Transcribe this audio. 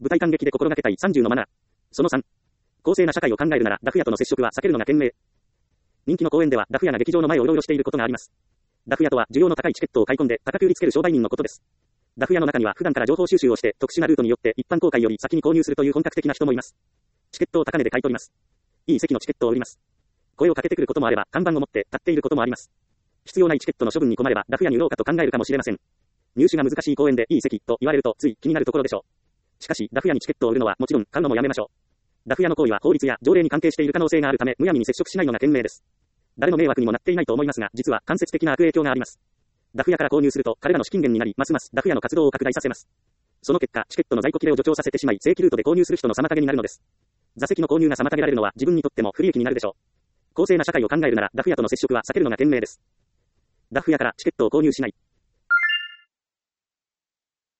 舞台観劇で心がけたい30のマナー。その3。公正な社会を考えるなら、ダフ屋との接触は避けるのが賢明。人気の公演では、ダフ屋が劇場の前をうろうろしていることがあります。ダフ屋とは、需要の高いチケットを買い込んで、高く売りつける商売人のことです。ダフ屋の中には、普段から情報収集をして、特殊なルートによって、一般公開より先に購入するという本格的な人もいます。チケットを高値で買い取ります。いい席のチケットを売ります。声をかけてくることもあれば、看板を持って立っていることもあります。必要ないチケットの処分に困れば、ダフ屋に売ろうかと考えるかもしれません。入手が難しい公演でいい席と言われると、つい気になるところでしょう。しかし、ダフ屋にチケットを売るのはもちろん、買うのもやめましょう。ダフ屋の行為は法律や条例に関係している可能性があるため、むやみに接触しないのが賢明です。誰の迷惑にもなっていないと思いますが、実は間接的な悪影響があります。ダフ屋から購入すると、彼らの資金源になり、ますますダフ屋の活動を拡大させます。その結果、チケットの在庫切れを助長させてしまい、正規ルートで購入する人の妨げになるのです。座席の購入が妨げられるのは自分にとっても不利益になるでしょう。公正な社会を考えるなら、ダフ屋との接触は避けるのが賢明です。ダフ屋からチケットを購入しない。